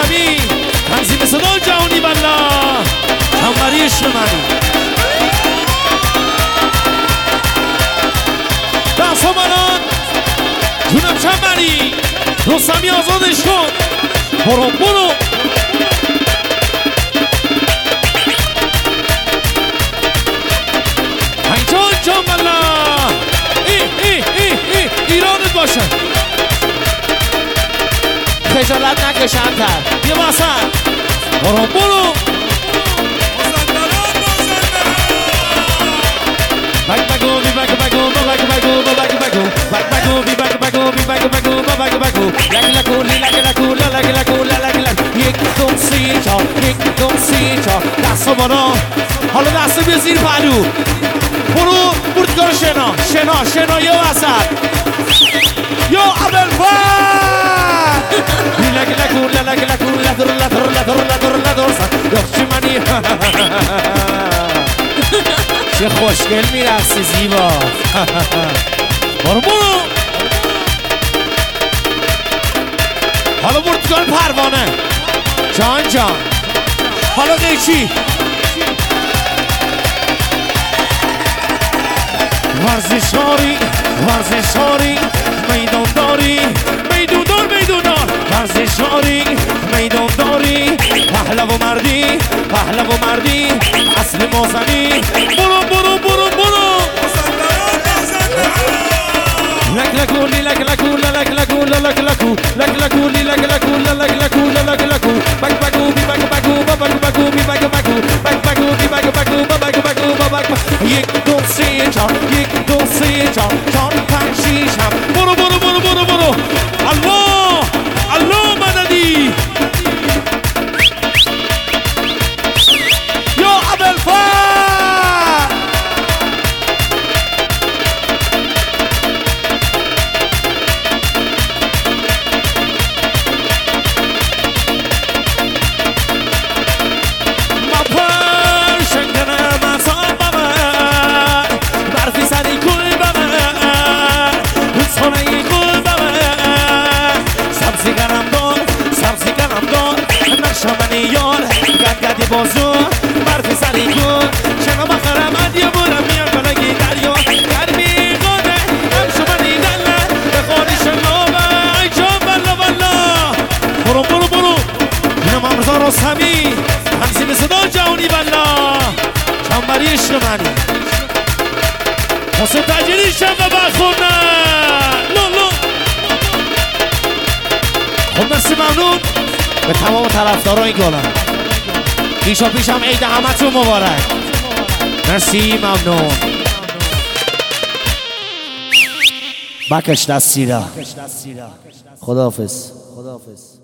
روسمی تنظیم صدا جهانی والله چنبری عشق منی دست ها منان جونم چنبری روسمی آزادش کن برو برو هنجان جان والله ایرانت باشن خجالت نکش انتر یه واسن برو برو دست بالا حالا دست بیا زیر پهلو برو بردگار شنا یا وسط یا ابوالفضل چه خوشگل میرقصی زیبا برو حالا بردگار پروانه جان حالا قیچی ورزشاری میدانداری ورزشاری میدانداری پهلو مردی اصل مازنی برو یک دو سه چهار چهار پنج شیش هفت برو الله مددی یا ابوالفضل بازو برف سری کن شنا بخرم ادیا برم میان کلگی دریا گرمی قاده هم شمانی دله بخوری شنابه ای جان والله برو اینم امرزا روسمی تنظیم صدا جهانی والله چنبری عشق منی حسین تجری شنبه بخونه لولو خب مرسی ممنون به تمام طرفداران این گلم پیشم عید همتون مبارک مرسی ممنون بکش دستی را خداحافظ